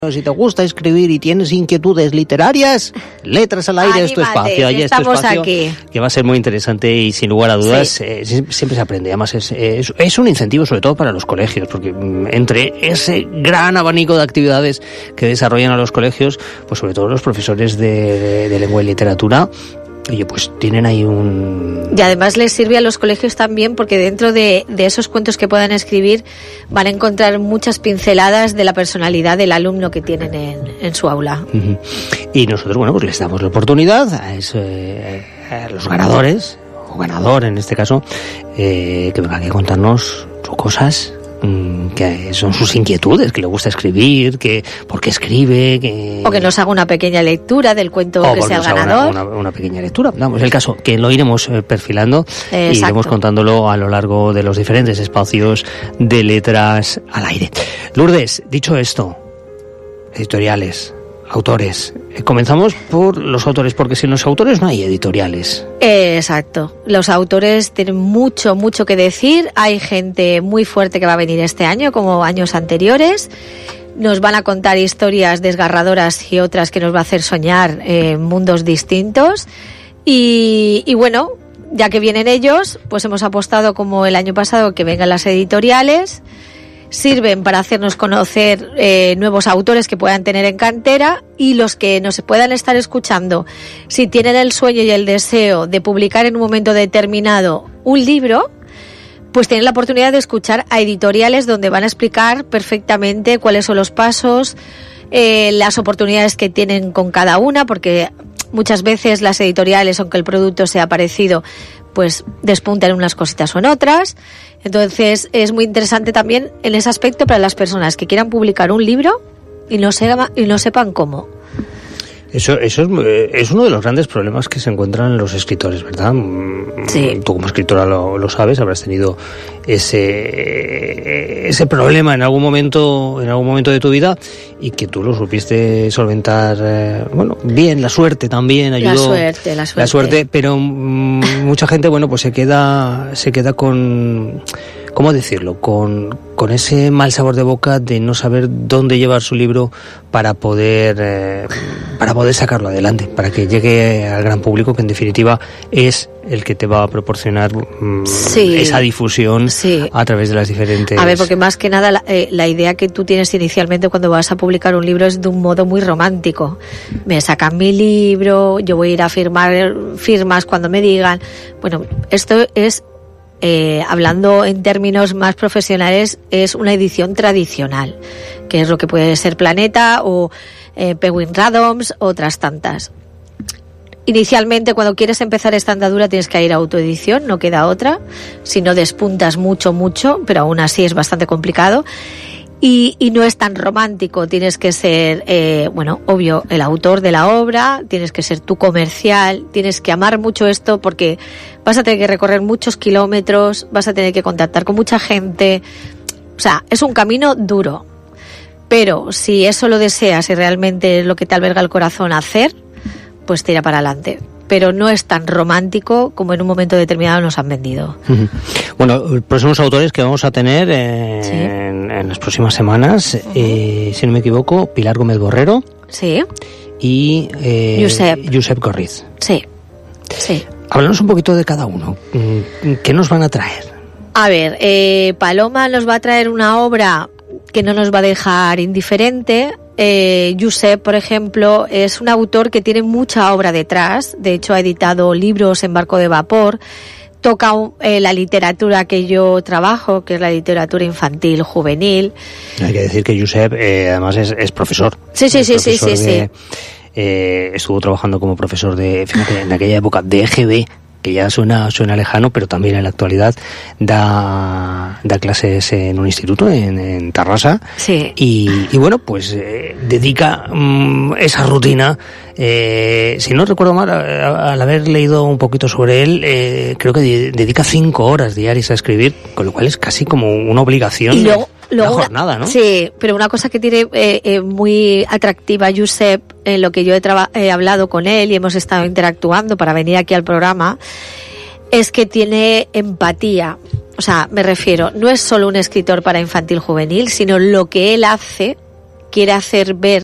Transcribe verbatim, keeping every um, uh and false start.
Si te gusta escribir y tienes inquietudes literarias, Letras al Aire es tu espacio. Ahí es tu espacio aquí, que va a ser muy interesante y sin lugar a dudas sí. eh, siempre se aprende. Además es, es, es un incentivo sobre todo para los colegios, porque entre ese gran abanico de actividades que desarrollan a los colegios, pues sobre todo los profesores de, de, de lengua y literatura, oye, pues tienen ahí un... Y además les sirve a los colegios también porque dentro de, de esos cuentos que puedan escribir van a encontrar muchas pinceladas de la personalidad del alumno que tienen en, en su aula. Uh-huh. Y nosotros, bueno, pues les damos la oportunidad a, ese, a los ganadores, o ganador en este caso, eh, que vengan a contarnos sus cosas, que son sus inquietudes, que le gusta escribir, que por qué escribe, que... o que nos haga una pequeña lectura del cuento o que sea el ganador. Una, una, una pequeña lectura. Vamos, el caso que lo iremos eh, perfilando. Exacto. Y iremos contándolo a lo largo de los diferentes espacios de Letras al Aire. Lourdes, dicho esto, editoriales, autores. Eh, comenzamos por los autores, porque sin los autores no hay editoriales. Eh, exacto. Los autores tienen mucho, mucho que decir. Hay gente muy fuerte que va a venir este año, como años anteriores. Nos van a contar historias desgarradoras y otras que nos va a hacer soñar en mundos distintos. Y, y bueno, ya que vienen ellos, pues hemos apostado, como el año pasado, que vengan las editoriales. Sirven para hacernos conocer eh, nuevos autores que puedan tener en cantera, y los que nos puedan estar escuchando, si tienen el sueño y el deseo de publicar en un momento determinado un libro, pues tienen la oportunidad de escuchar a editoriales donde van a explicar perfectamente cuáles son los pasos, eh, las oportunidades que tienen con cada una, porque muchas veces las editoriales, aunque el producto sea parecido, pues despuntan en unas cositas o en otras. Entonces es muy interesante también en ese aspecto para las personas que quieran publicar un libro y no, sepa, y no sepan cómo. Eso, eso es, es uno de los grandes problemas que se encuentran los escritores, ¿verdad? Sí. Tú como escritora lo, lo sabes, habrás tenido ese ese problema en algún momento en algún momento de tu vida, y que tú lo supiste solventar, eh, bueno, bien. La suerte también ayudó. La suerte, la suerte. La suerte, pero mm, mucha gente, bueno, pues se queda se queda con... ¿Cómo decirlo? Con, con ese mal sabor de boca de no saber dónde llevar su libro para poder eh, para poder sacarlo adelante, para que llegue al gran público, que en definitiva es el que te va a proporcionar mm, sí, esa difusión sí. a través de las diferentes... A ver, porque más que nada la, eh, la idea que tú tienes inicialmente cuando vas a publicar un libro es de un modo muy romántico. Me sacan mi libro, yo voy a ir a firmar firmas cuando me digan... Bueno, esto es... Eh, hablando en términos más profesionales, es una edición tradicional, que es lo que puede ser Planeta o eh, Penguin Randoms, otras tantas. Inicialmente, cuando quieres empezar esta andadura, tienes que ir a autoedición, no queda otra, si no despuntas mucho, mucho, pero aún así es bastante complicado. Y, y no es tan romántico, tienes que ser, eh, bueno, obvio, el autor de la obra, tienes que ser tú comercial, tienes que amar mucho esto porque vas a tener que recorrer muchos kilómetros, vas a tener que contactar con mucha gente, o sea, es un camino duro. Pero si eso lo deseas y realmente es lo que te alberga el corazón hacer, pues tira para adelante. Pero no es tan romántico como en un momento determinado nos han vendido. Uh-huh. Bueno, los próximos autores que vamos a tener eh, ¿sí? en, en las próximas semanas, uh-huh. eh, si no me equivoco, Pilar Gómez Borrero. Sí. Y eh, Josep. Josep Gorriz. Sí. Sí. Háblanos un poquito de cada uno. ¿Qué nos van a traer? A ver, eh, Paloma nos va a traer una obra que no nos va a dejar indiferente. Eh, Josep, por ejemplo, es un autor que tiene mucha obra detrás. De hecho, ha editado libros en barco de vapor. Toca eh, la literatura que yo trabajo, que es la literatura infantil, juvenil. Hay que decir que Josep, eh, además, es, es profesor. Sí, sí, es sí, profesor sí, sí, de, sí. Eh, estuvo trabajando como profesor de, fíjate, en aquella época de E G B, que ya suena suena lejano, pero también en la actualidad da da clases en un instituto en, en Tarrasa. Sí. Y, y bueno, pues eh, dedica mmm, esa rutina, eh, si no recuerdo mal, al haber leído un poquito sobre él, eh, creo que de, dedica cinco horas diarias a escribir, con lo cual es casi como una obligación. Y luego, luego una jornada, ¿no? Sí, pero una cosa que tiene eh, eh, muy atractiva Josep, en lo que yo he, traba- he hablado con él y hemos estado interactuando para venir aquí al programa, es que tiene empatía. O sea, me refiero, no es solo un escritor para infantil juvenil, sino lo que él hace quiere hacer ver